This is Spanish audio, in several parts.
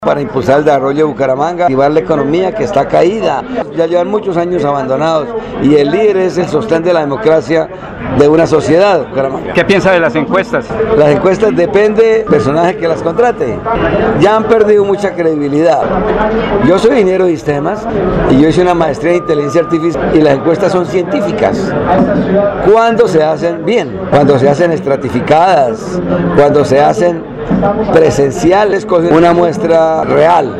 para impulsar el desarrollo de Bucaramanga, activar la economía que está caída. Ya llevan muchos años abandonados y el líder es el sostén de la democracia de una sociedad. Bucaramanga. ¿Qué piensa de las encuestas? Las encuestas depende del personaje que las contrate. Ya han perdido mucha credibilidad. Yo soy ingeniero de sistemas y yo hice una maestría en inteligencia artificial y las encuestas son científicas. Cuando se hacen bien, cuando se hacen estratificadas, cuando se hacen presenciales, cogen una muestra real,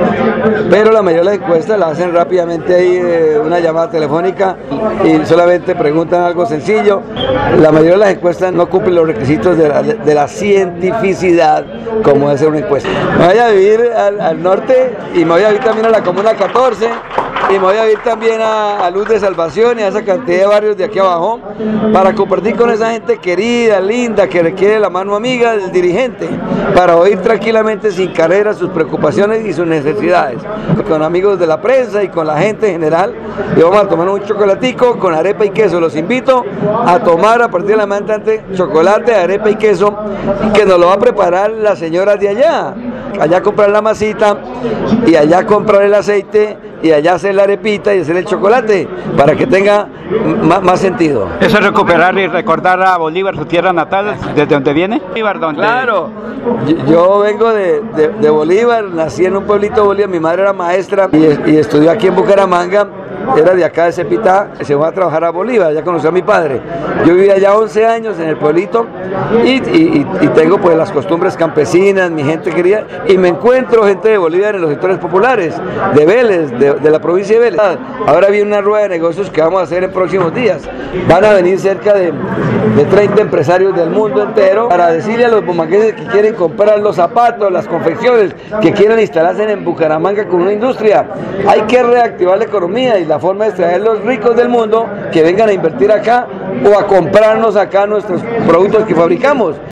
pero la mayoría de las encuestas la hacen rápidamente ahí, una llamada telefónica y solamente preguntan algo sencillo. La mayoría de las encuestas no cumplen los requisitos de la cientificidad como debe ser una encuesta. Me voy a vivir al norte y me voy a vivir también a la Comuna 14 y me voy a ir también a Luz de Salvación y a esa cantidad de barrios de aquí abajo para compartir con esa gente querida, linda, que requiere la mano amiga del dirigente, para oír tranquilamente sin carrera sus preocupaciones y sus necesidades. Con amigos de la prensa y con la gente en general, y vamos a tomar un chocolatico con arepa y queso. Los invito a tomar a partir de la mañana chocolate, arepa y queso, que nos lo va a preparar la señora de allá. Allá comprar la masita y allá comprar el aceite y allá hacer la arepita y hacer el chocolate para que tenga más sentido. Eso es recuperar y recordar a Bolívar, su tierra natal, desde donde viene. Bolívar, ¿dónde? Claro, yo vengo de Bolívar, nací en un pueblito de Bolívar, mi madre era maestra y estudió aquí en Bucaramanga. Era de acá de Cepitá, se fue a trabajar a Bolívar, ya conoció a mi padre. Yo vivía allá 11 años en el pueblito y tengo pues las costumbres campesinas, mi gente querida, y me encuentro gente de Bolívar en los sectores populares, de Vélez, de la provincia de Vélez. Ahora viene una rueda de negocios que vamos a hacer en próximos días. Van a venir cerca de 30 empresarios del mundo entero para decirle a los bumangueses que quieren comprar los zapatos, las confecciones, que quieren instalarse en Bucaramanga con una industria. Hay que reactivar la economía y la forma es traer los ricos del mundo que vengan a invertir acá o a comprarnos acá nuestros productos que fabricamos.